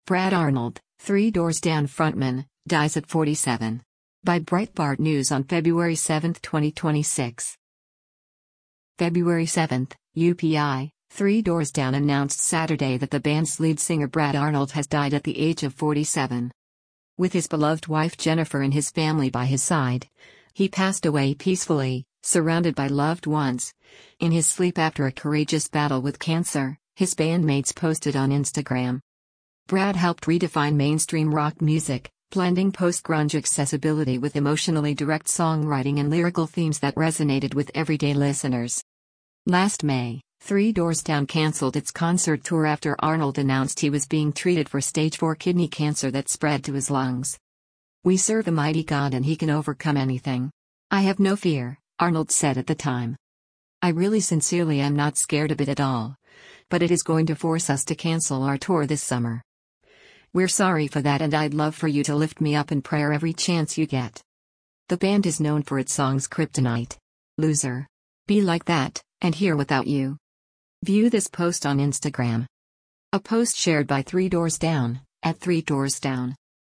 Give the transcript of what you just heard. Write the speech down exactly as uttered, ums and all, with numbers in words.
Brad Arnold, Three Doors Down frontman, dies at forty-seven. By Breitbart News on February seventh, twenty twenty-six. February seventh, U P I, Three Doors Down announced Saturday that the band's lead singer Brad Arnold has died at the age of forty-seven. With his beloved wife Jennifer and his family by his side, he passed away peacefully, surrounded by loved ones, in his sleep after a courageous battle with cancer, his bandmates posted on Instagram. Brad helped redefine mainstream rock music, blending post-grunge accessibility with emotionally direct songwriting and lyrical themes that resonated with everyday listeners. Last May, Three Doors Down canceled its concert tour after Arnold announced he was being treated for stage four kidney cancer that spread to his lungs. "We serve a mighty God and he can overcome anything. I have no fear," Arnold said at the time. "I really sincerely am not scared of it at all. But it is going to force us to cancel our tour this summer. We're sorry for that and I'd love for you to lift me up in prayer every chance you get." The band is known for its songs Kryptonite, Loser, Be Like That, and Here Without You. View this post on Instagram. A post shared by Three Doors Down, at Three Doors Down.